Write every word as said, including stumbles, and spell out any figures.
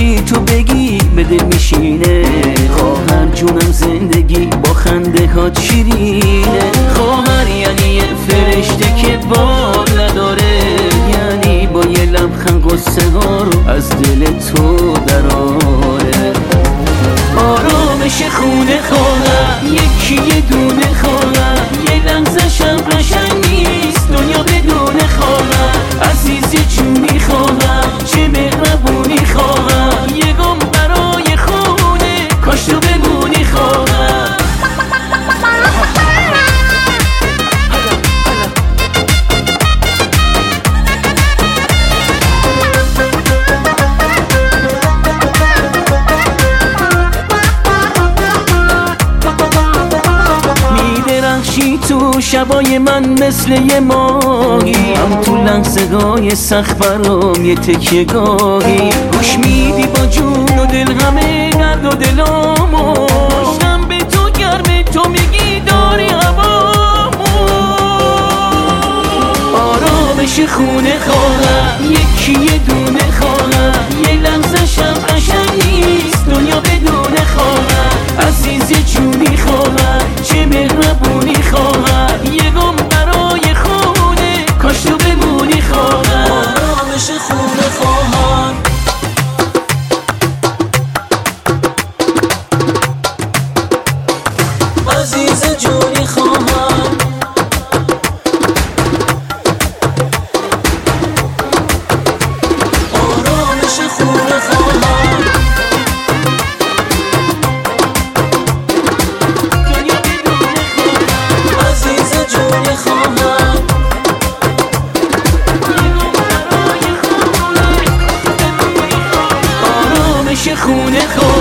چی تو بگی به دل میشینه. خواهر جونم زندگی با خنده هات شیرینه. خواهر یعنی یه فرشته که بال نداره، یعنی با یه لبخند قصه ها رو از دل تو دراره. آرامش خونه خواهر یکی یه دونه خواهر، یه لحظه شم قشنگ نیست دنیا بدون خواهر. عزیز جونی خواهر چه مهربونی خواهر، یه گم برای خونه کاش تو بمونی خواهر. تو شبای من مثل یه ماهی، هم تو لحظه های سخت برام یه تکیه گاهی. گوش میدی با جون و دل همه درد و دلامو، پشتم به تو گرمه تو میگی داری هوامو. آرامش خونه خواهر یکی یه دونه خواهر، یه لحظه شم قشنگ نیست دنیا بدون خواهر. عزیز جونی خواهر چه مهربونی خواهر، یه گم برای خونه کاش تو بمونی خواهر. آرامش خونه خواهر عزیز جونی خواهر. آرامش خونه خواهر خونه خونه